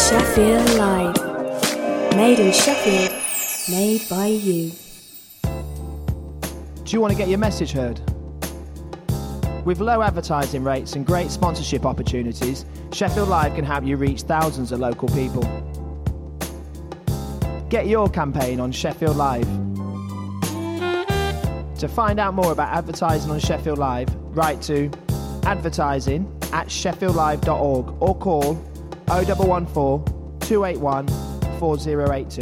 Sheffield Live. Made in Sheffield, made by you. Do you want to get your message heard? With low advertising rates and great sponsorship opportunities, Sheffield Live can help you reach thousands of local people. Get your campaign on Sheffield Live. To find out more about advertising on Sheffield Live, write to advertising@sheffieldlive.org or call 0114 281 4082.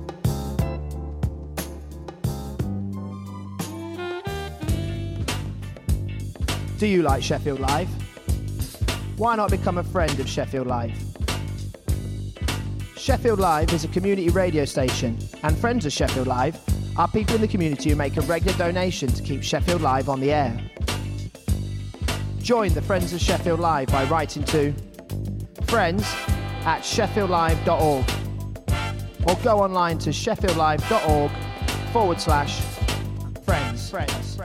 Do you like Sheffield Live? Why not become a friend of Sheffield Live? Sheffield Live is a community radio station, and friends of Sheffield Live are people in the community who make a regular donation to keep Sheffield Live on the air. Join the Friends of Sheffield Live by writing to friends@sheffieldlive.org or go online to sheffieldlive.org/friends.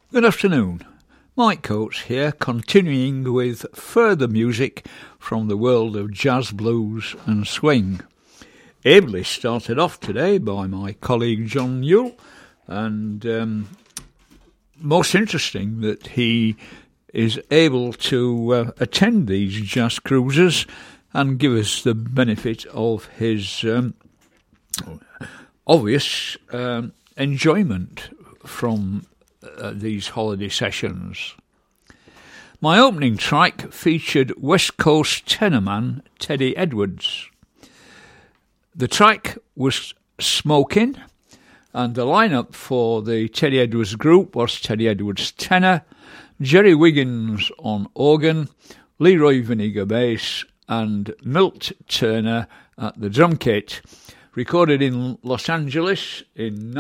Good afternoon. Mike Coates here, continuing with further music from the world of jazz, blues and swing. Ably started off today by my colleague John Newell, and most interesting that he is able to attend these jazz cruises and give us the benefit of his obvious enjoyment from these holiday sessions. My opening track featured West Coast tenorman Teddy Edwards. The track was Smokin', and the lineup for the Teddy Edwards group was Teddy Edwards tenor, Jerry Wiggins on organ, Leroy Vinegar bass, and Milt Turner at the drum kit. Recorded in Los Angeles in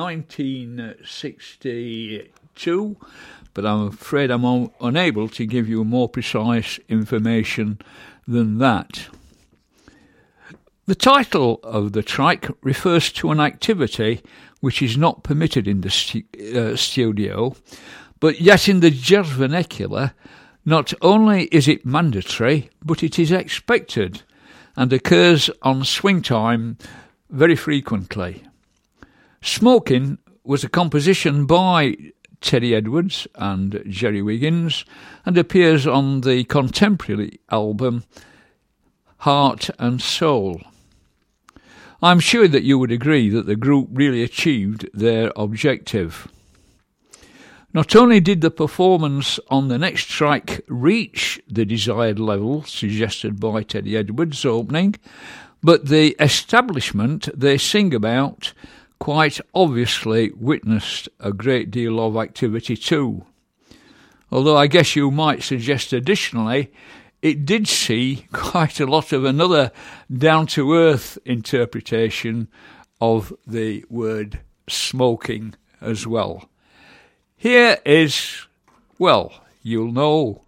1962, but I'm afraid I'm unable to give you more precise information than that. The title of the track refers to an activity which is not permitted in the studio, but yet in the jazz vernacular, not only is it mandatory, but it is expected and occurs on swing time very frequently. Smokin' was a composition by Teddy Edwards and Jerry Wiggins and appears on the contemporary album Heart and Soul. I'm sure that you would agree that the group really achieved their objective. Not only did the performance on the next track reach the desired level suggested by Teddy Edwards' opening, but the establishment they sing about quite obviously witnessed a great deal of activity too. Although I guess you might suggest additionally, it did see quite a lot of another down-to-earth interpretation of the word smoking as well. Here is, well, you'll know.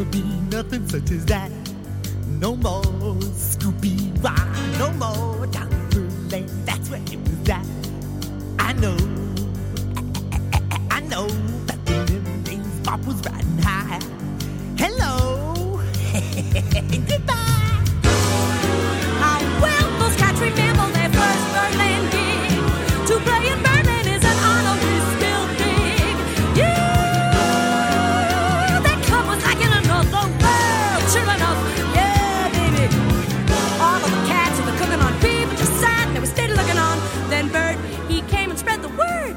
never be nothing such as that. No more Scooby-Wah, no more Dr. Lane. That's where it was at. I know that in them days Bob was riding high. Hello, goodbye. How well those cats remember their first Birdland gig. To play in Birdland is an honor we still dig. Yeah, that club was like in another world. Sure enough, yeah, baby. All of the cats and the cooking on beef just sat and they were steady looking on. Then Bird, he came and spread the word.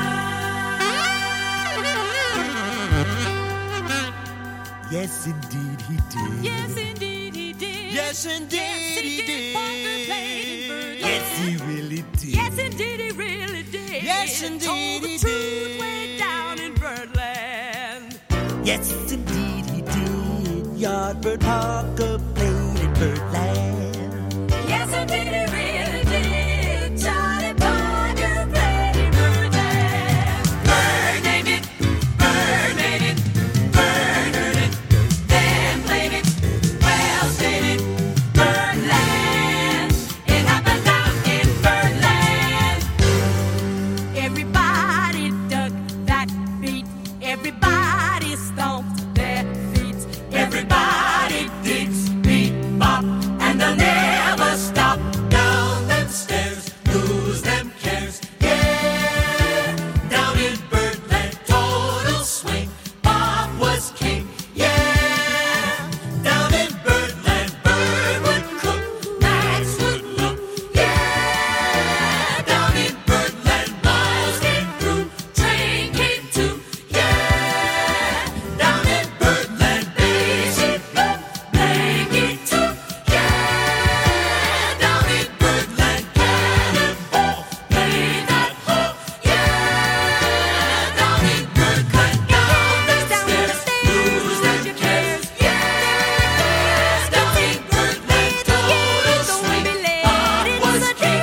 Yes, indeed he did. Yes, indeed he did. Yes, indeed he did. Parker played in Birdland. Yes, he really did. Yes, indeed he really did. Yes, indeed Told the he truth did. way down in Birdland. Yes, indeed he did. Yardbird Parker played in Birdland. Yes, indeed he really did. Johnny Parker played in Birdland. Bird named it. Bird made it. Bird heard it. Then played it. Well stated. Birdland. It happened down in Birdland. Everybody dug that beat. Everybody stomped their feet. Everybody did beat bop, and they'll never stop. Down them stairs, lose them cares. Yeah, down in Birdland, total swing. Bob was king. Yeah, down in Birdland, Bird would cook, Max would look. Yeah, down in Birdland, miles came through, train came too. Yeah, down in Birdland, Daisy blew, Blakey too. Yeah, down in Birdland, Cannonball played that hole. Yeah, down in Birdland, down the stairs, lose them cares. Yeah, down in Birdland, total swing. Bob was king.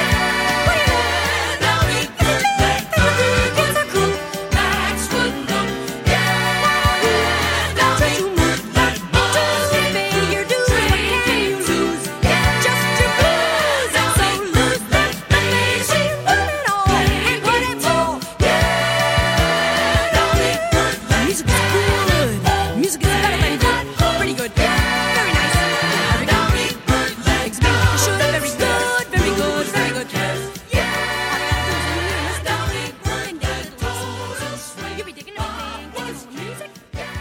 Yeah, down in Birdland, Bird was a cook, Max would look. Yeah, down in Birdland, miles came through, train came too. Yeah, just your blues and so loose that Daisy put it on and put it all. Yeah, down in Birdland, music is good. Music is better than good. Pretty good. Very nice. Down in Birdland, should very good, very good, very good. Yeah, down in Birdland, total swing. You be digging everything, digging some music.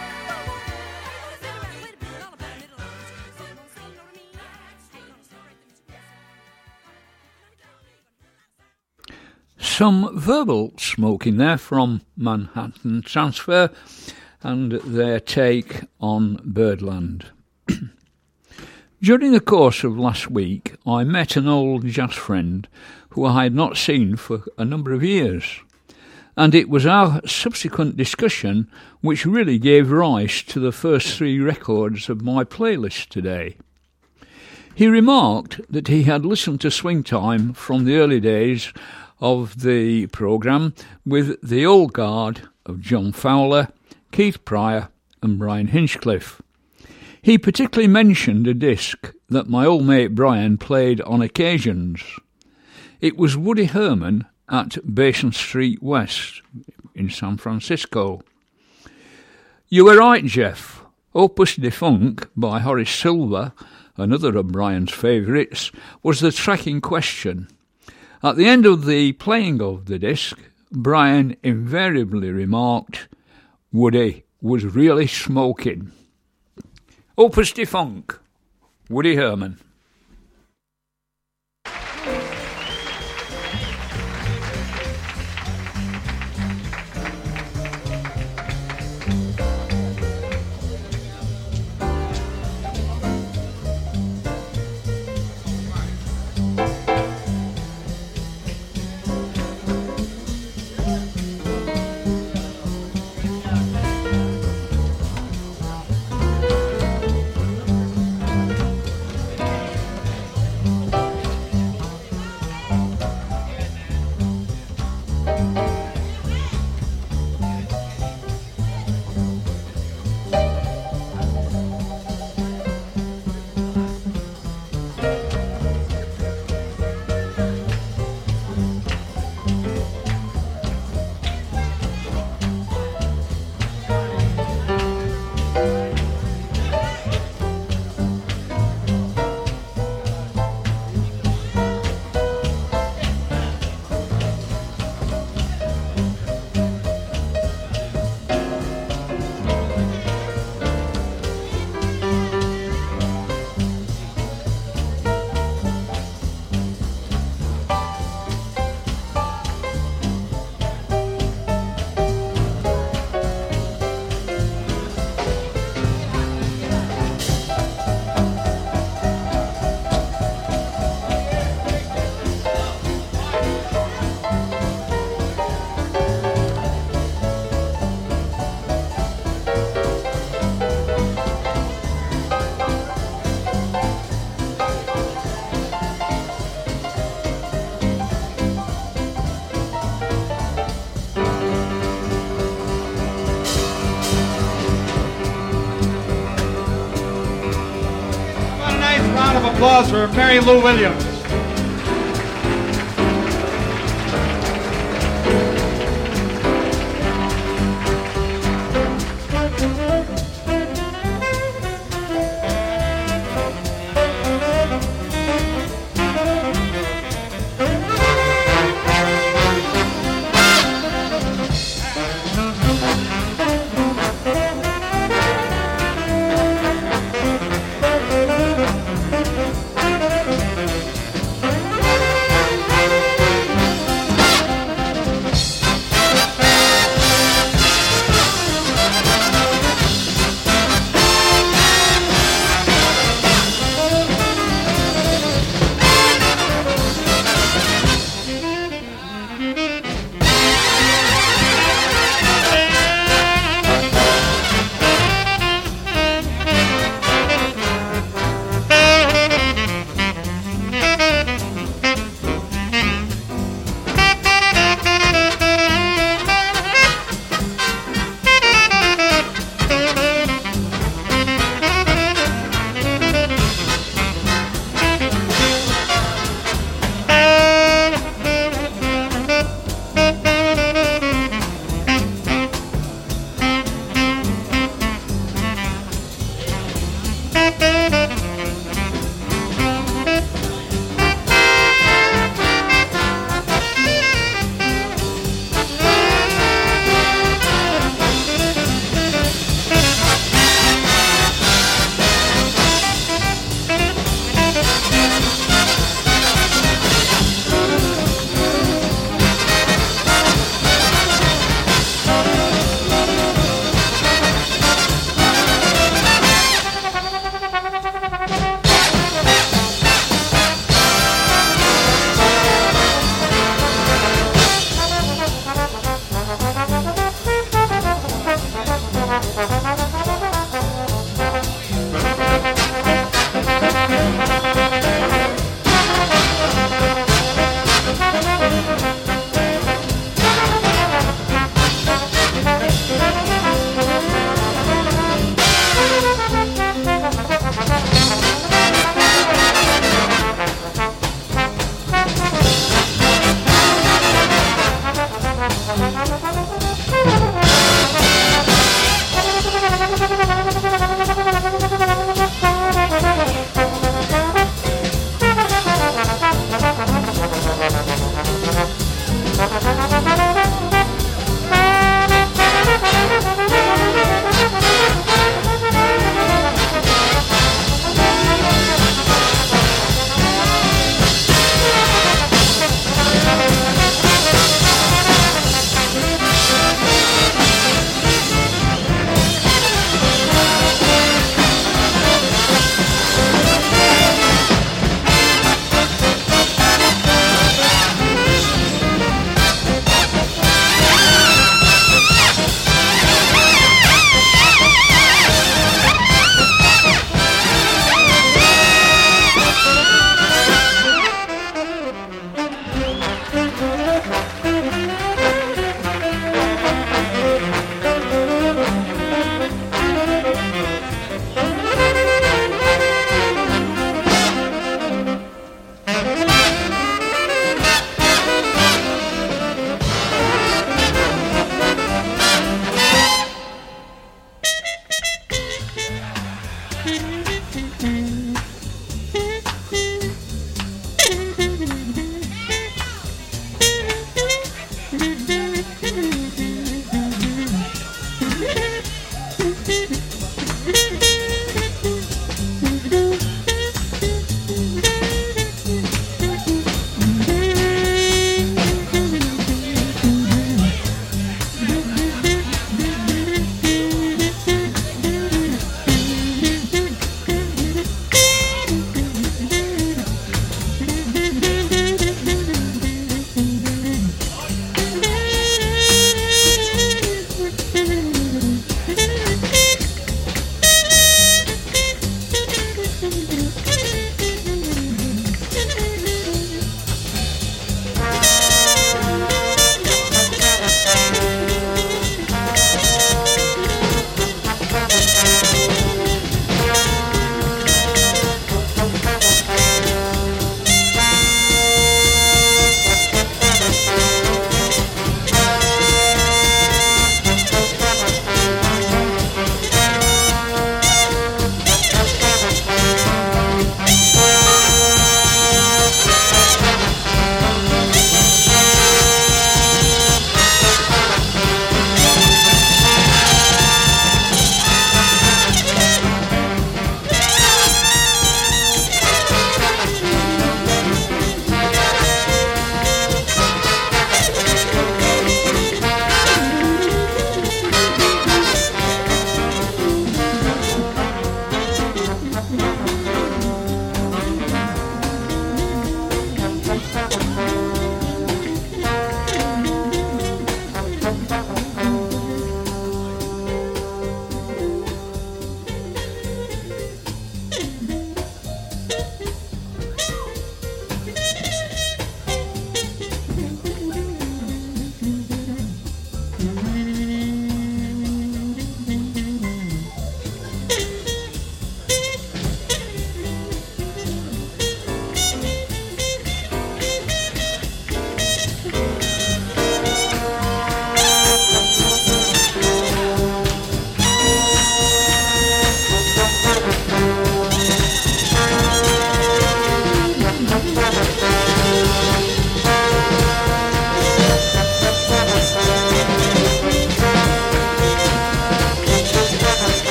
Some verbal smoking there from Manhattan Transfer and their take on Birdland. During the course of last week, I met an old jazz friend who I had not seen for a number of years, and it was our subsequent discussion which really gave rise to the first three records of my playlist today. He remarked that he had listened to Swing Time from the early days of the programme with the old guard of John Fowler, Keith Pryor and Brian Hinchcliffe. He particularly mentioned a disc that my old mate Brian played on occasions. It was Woody Herman at Basin Street West in San Francisco. You were right, Jeff. Opus Defunct by Horace Silver, another of Brian's favourites, was the track in question. At the end of the playing of the disc, Brian invariably remarked, Woody was really smoking. Opus Defunct, Woody Herman. applause for Mary Lou Williams.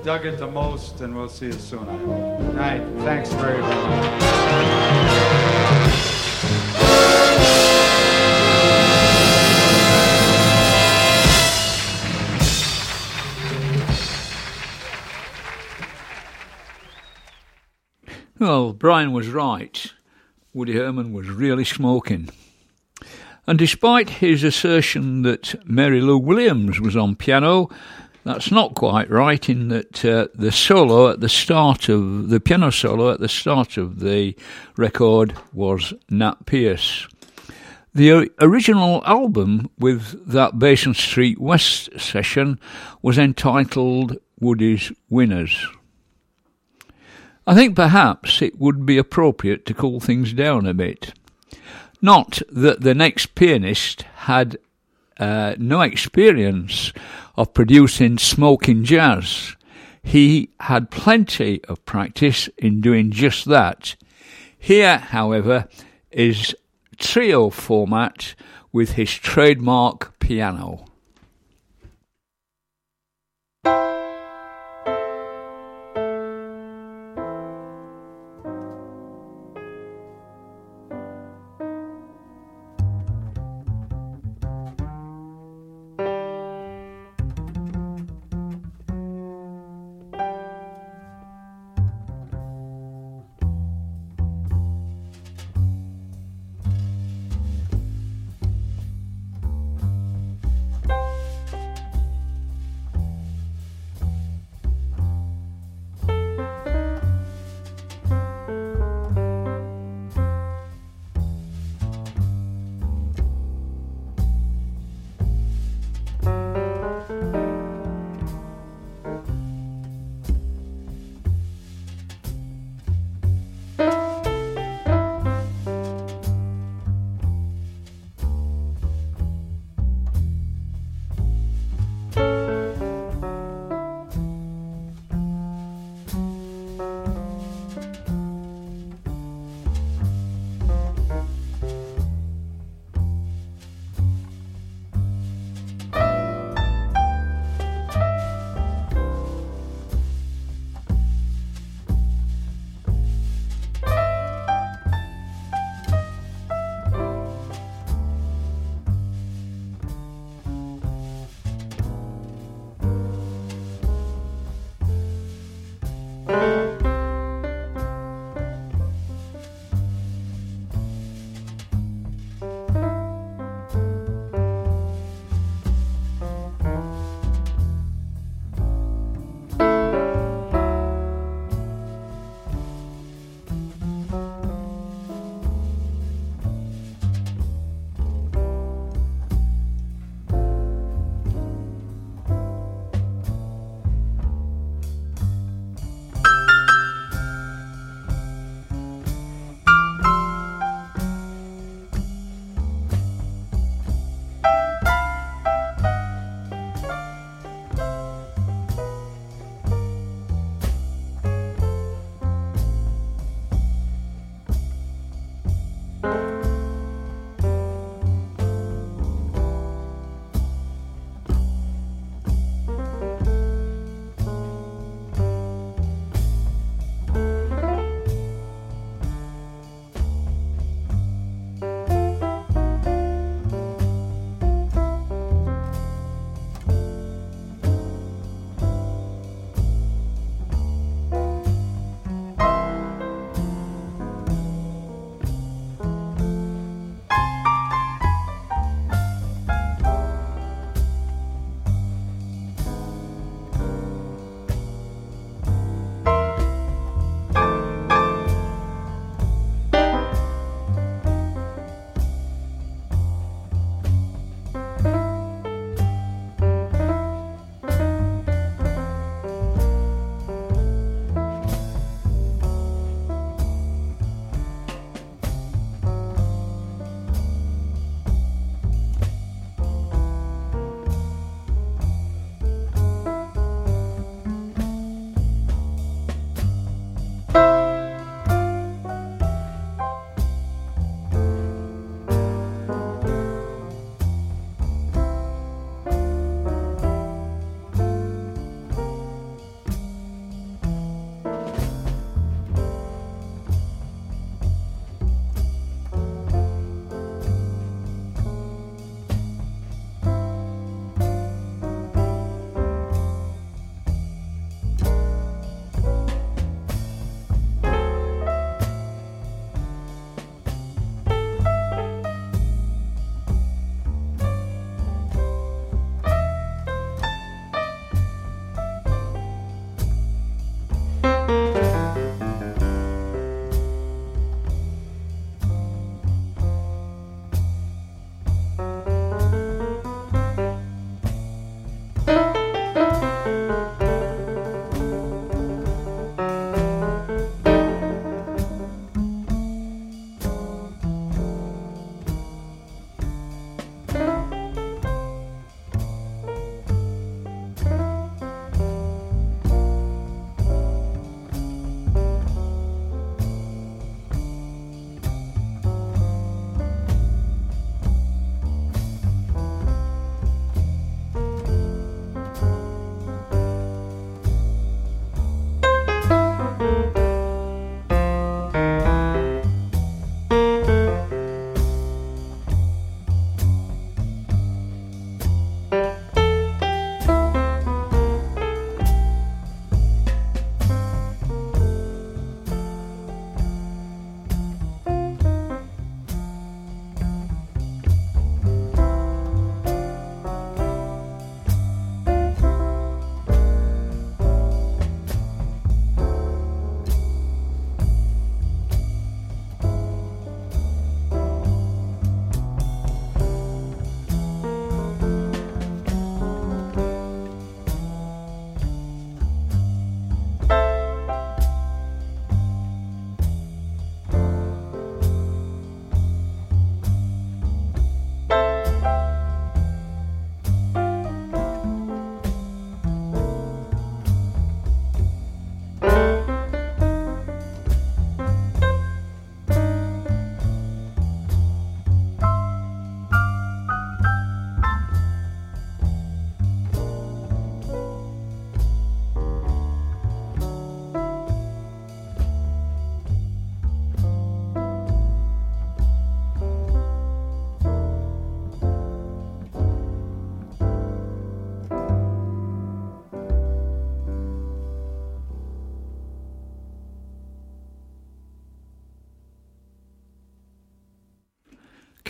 dug it the most, and we'll see you soon, I hope. Good night. Thanks very much. Well, Brian was right. Woody Herman was really smoking. And despite his assertion that Mary Lou Williams was on piano, that's not quite right, in that the solo at the start of the piano solo at the start of the record was Nat Pierce. The original album with that Basin Street West session was entitled Woody's Winners. I think perhaps it would be appropriate to cool things down a bit. Not that the next pianist had no experience of producing smoking jazz. He had plenty of practice in doing just that. Here, however, is trio format with his trademark piano.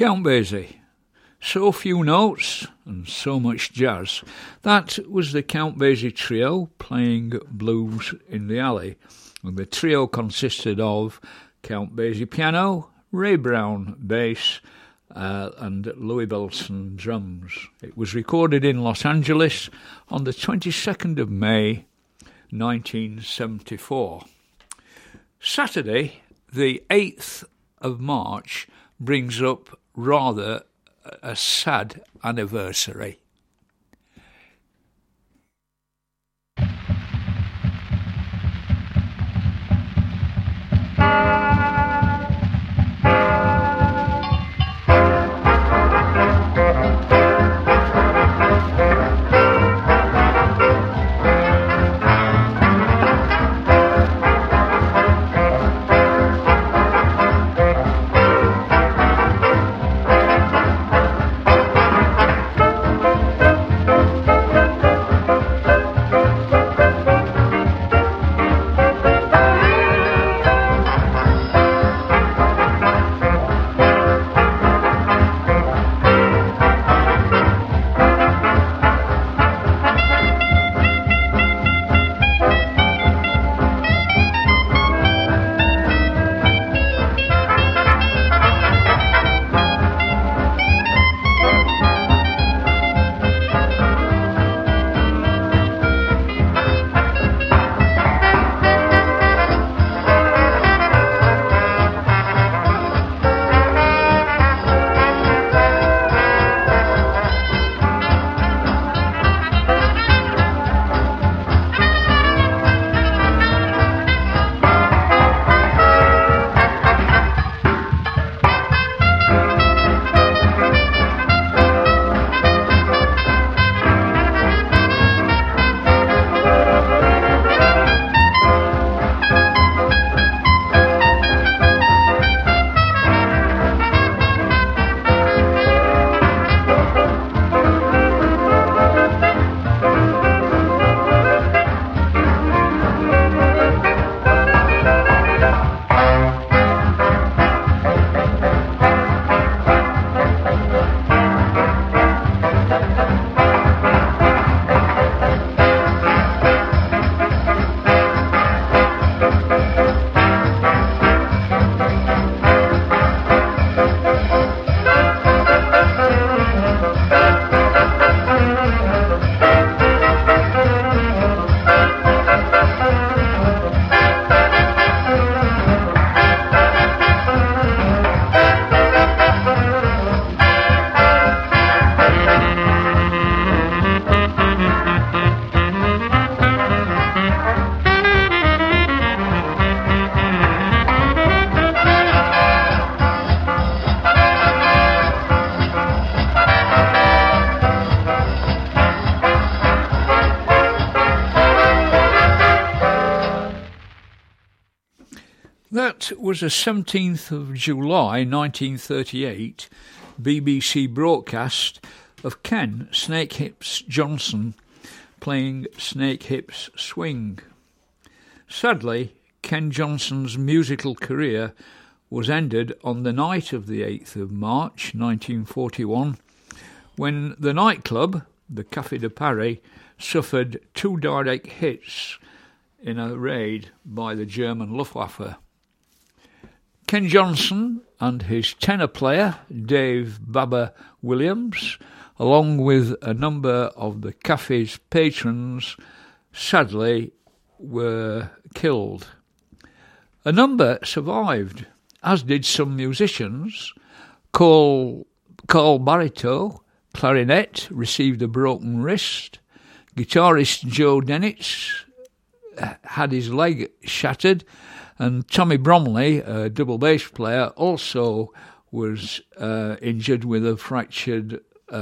Count Basie. So few notes and so much jazz. That was the Count Basie Trio playing Blues in the Alley. And the trio consisted of Count Basie piano, Ray Brown bass, and Louis Bellson drums. It was recorded in Los Angeles on the 22nd of May, 1974. Saturday, the 8th of March, brings up rather a sad anniversary. That was a 17th of July 1938 BBC broadcast of Ken Snake Hips Johnson playing Snake Hips Swing. Sadly, Ken Johnson's musical career was ended on the night of the 8th of March 1941 when the nightclub, the Café de Paris, suffered 2 direct hits in a raid by the German Luftwaffe. Ken Johnson and his tenor player, Dave Baba Williams, along with a number of the cafe's patrons, sadly were killed. A number survived, as did some musicians. Carl Barito, clarinet, received a broken wrist. Guitarist Joe Denitz had his leg shattered, and Tommy Bromley, a double bass player, also was injured with a fractured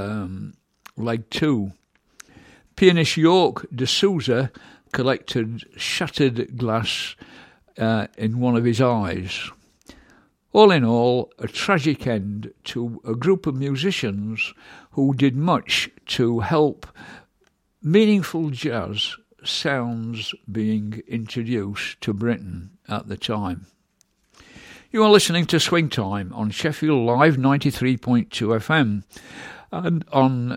leg too. Pianist York de Souza collected shattered glass in one of his eyes. All in all, a tragic end to a group of musicians who did much to help meaningful jazz sounds being introduced to Britain at the time. You are listening to Swing Time on Sheffield Live 93.2 FM and on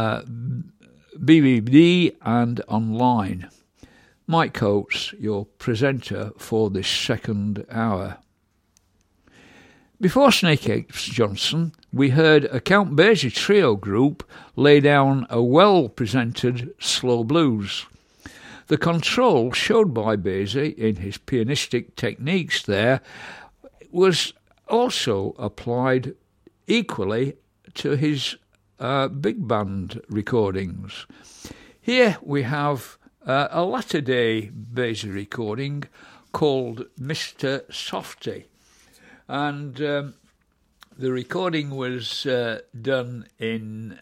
BBD and online. Mike Coates, your presenter for this second hour. Before Snakehips Johnson, we heard a Count Basie trio group lay down a well-presented slow blues. The control showed by Basie in his pianistic techniques there was also applied equally to his big band recordings. Here we have a latter-day Basie recording called Mr. Softy. And the recording was done in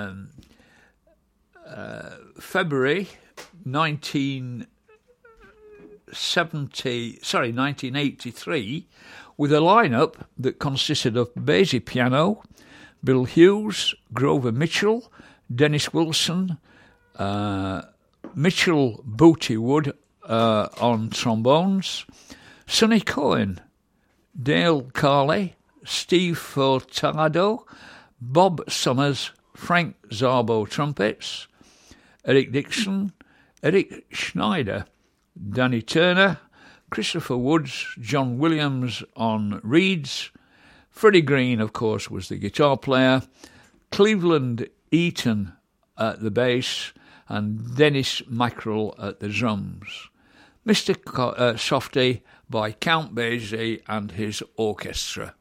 February 1983, with a lineup that consisted of Basie piano, Bill Hughes, Grover Mitchell, Dennis Wilson, Mitchell Bootywood on trombones, Sonny Cohen, Dale Carley, Steve Furtado, Bob Summers, Frank Zarbo trumpets, Eric Dixon, Eric Schneider, Danny Turner, Christopher Woods, John Williams on reeds, Freddie Green, of course, was the guitar player, Cleveland Eaton at the bass, and Dennis Mackerel at the drums. Mr. Softy by Count Basie and his orchestra.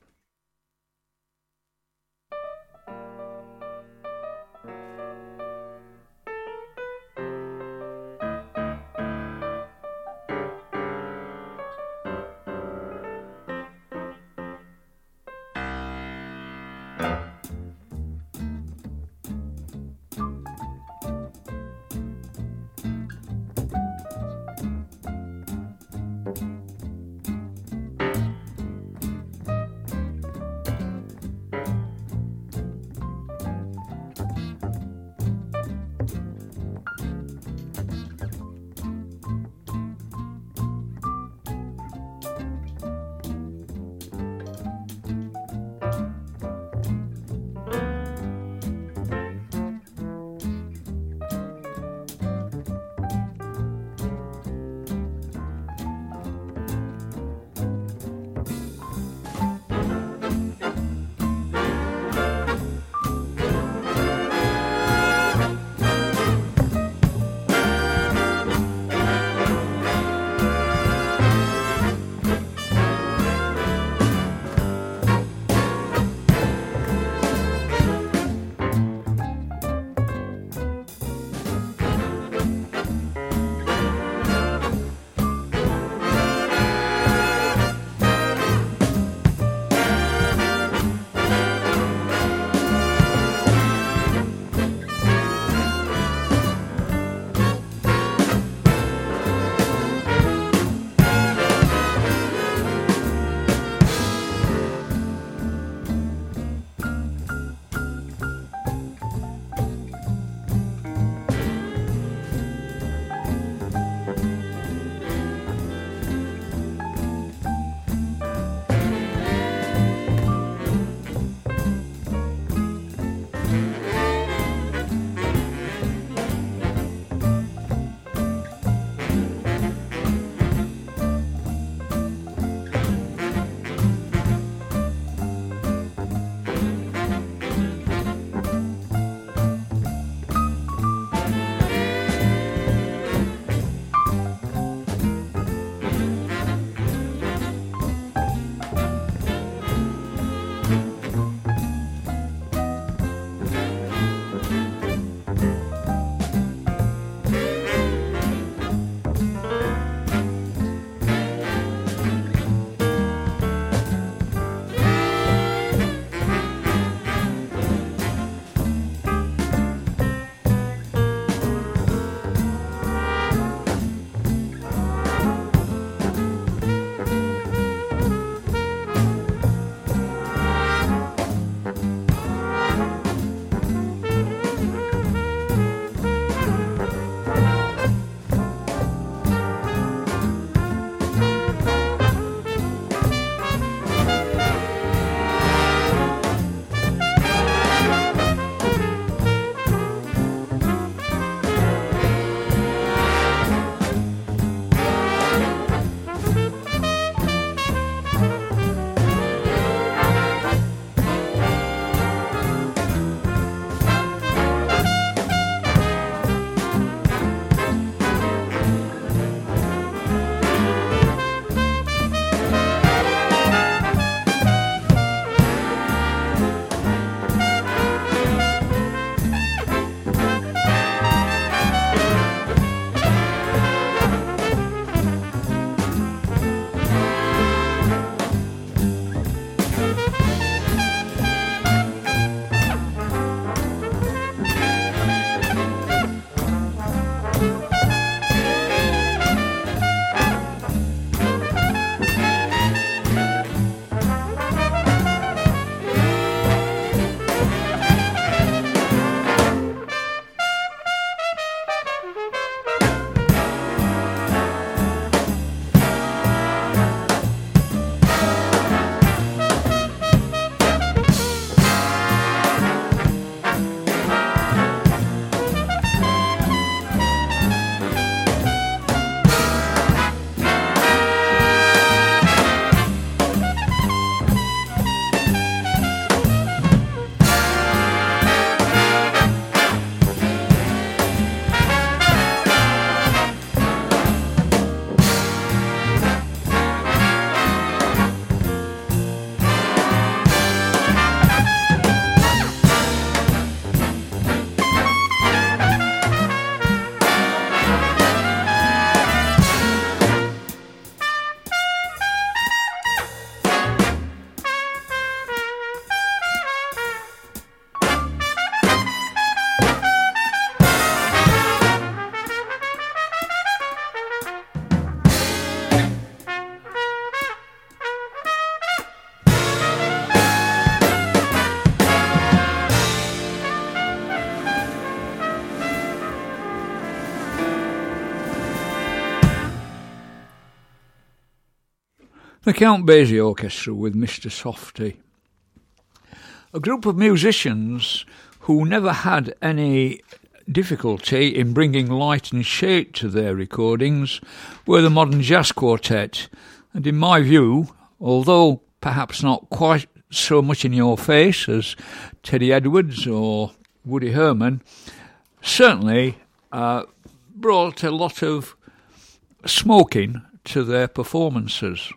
The Count Basie Orchestra with Mr. Softy. A group of musicians who never had any difficulty in bringing light and shade to their recordings were the Modern Jazz Quartet, and in my view, although perhaps not quite so much in your face as Teddy Edwards or Woody Herman, certainly brought a lot of smoking to their performances.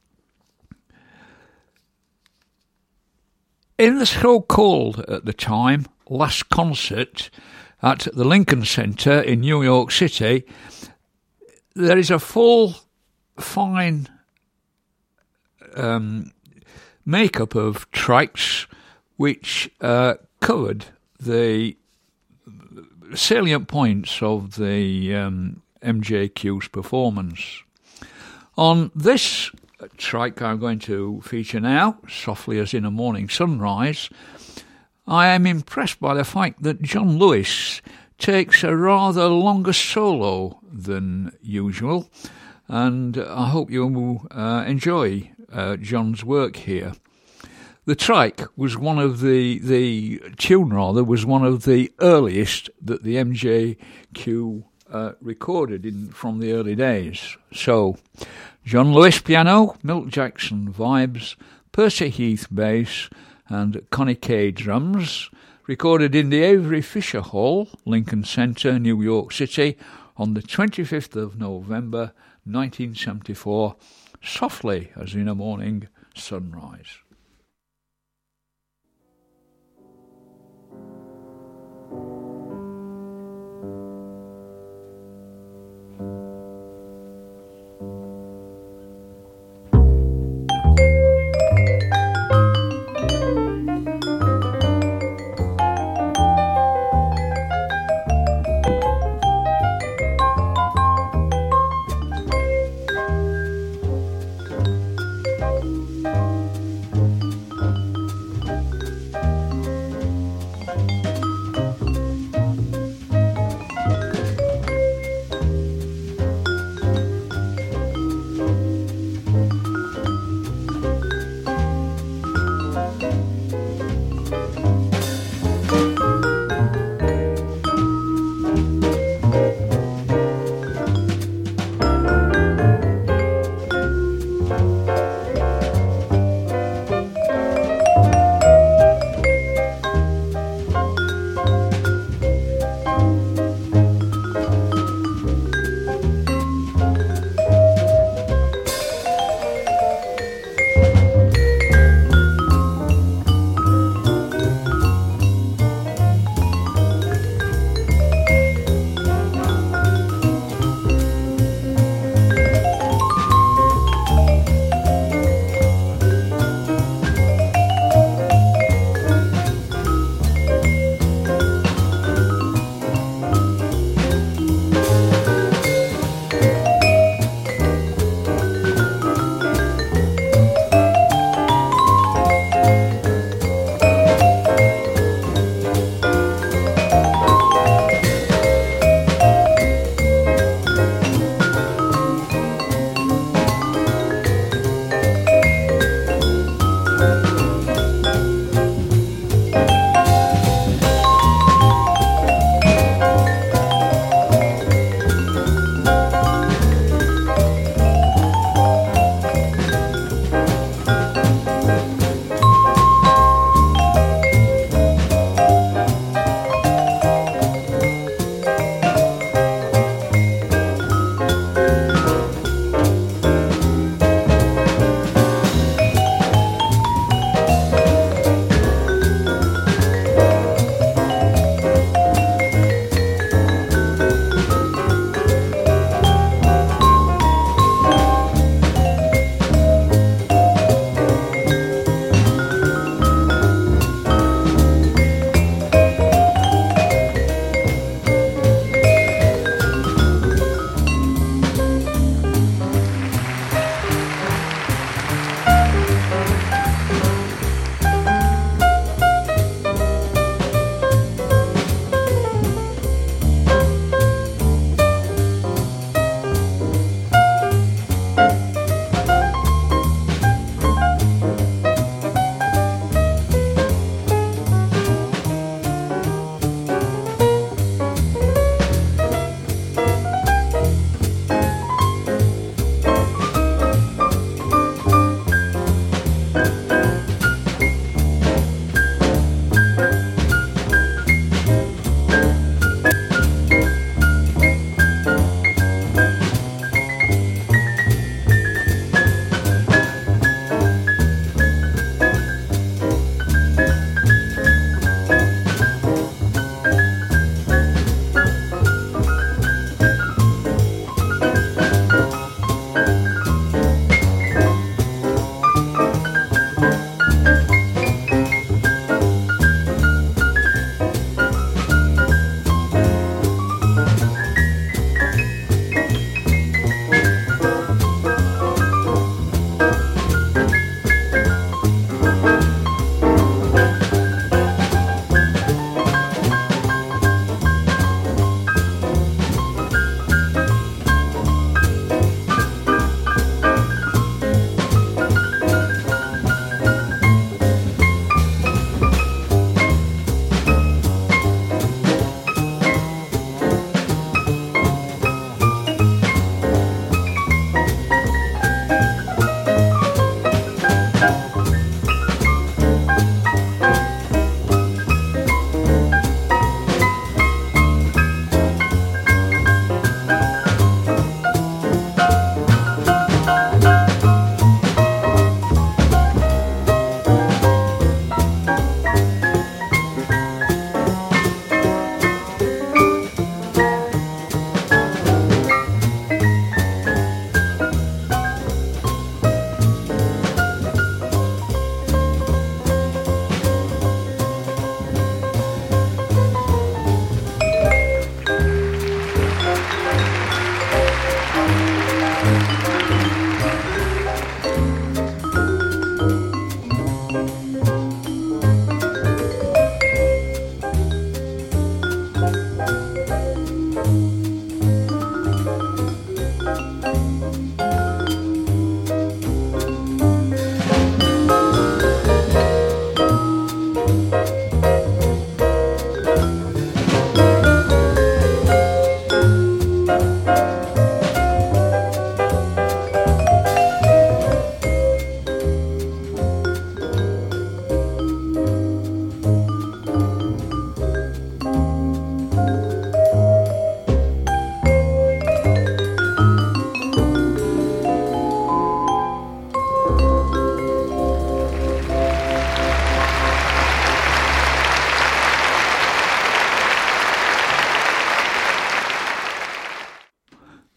In the so-called, at the time, last concert at the Lincoln Center in New York City, there is a full, fine makeup of tracks which covered the salient points of the MJQ's performance. On this track I'm going to feature now, Softly as in a Morning Sunrise, I am impressed by the fact that John Lewis takes a rather longer solo than usual, and I hope you will enjoy John's work here. The track was one of the tune was one of the earliest that the MJQ recorded from the early days. So, John Lewis piano, Milt Jackson vibes, Percy Heath bass, and Connie Kay drums, recorded in the Avery Fisher Hall, Lincoln Center, New York City, on the 25th of November 1974, Softly as in a Morning Sunrise.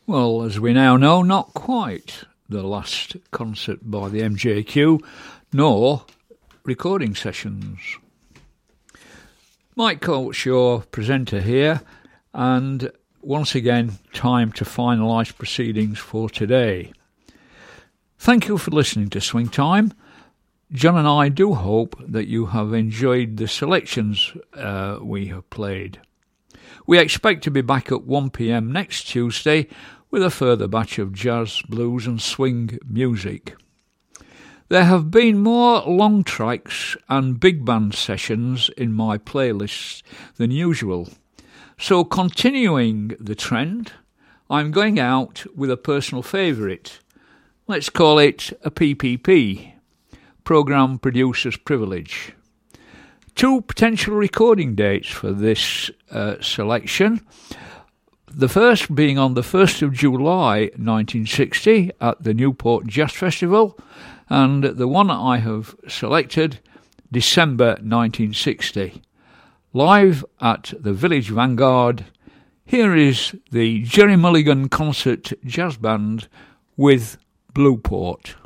Well, as we now know, not quite the last concert by the MJQ, nor recording sessions. Mike Coates, your presenter here, and once again, time to finalise proceedings for today. Thank you for listening to Swing Time. John and I do hope that you have enjoyed the selections we have played. We expect to be back at 1 p.m. next Tuesday with a further batch of jazz, blues and swing music. There have been more long tracks and big band sessions in my playlists than usual. So continuing the trend, I'm going out with a personal favourite. Let's call it a PPP, Programme Producer's Privilege. 2 potential recording dates for this selection. The first being on the 1st of July 1960 at the Newport Jazz Festival, and the one I have selected, December 1960. Live at the Village Vanguard, here is the Jerry Mulligan Concert Jazz Band with Blueport.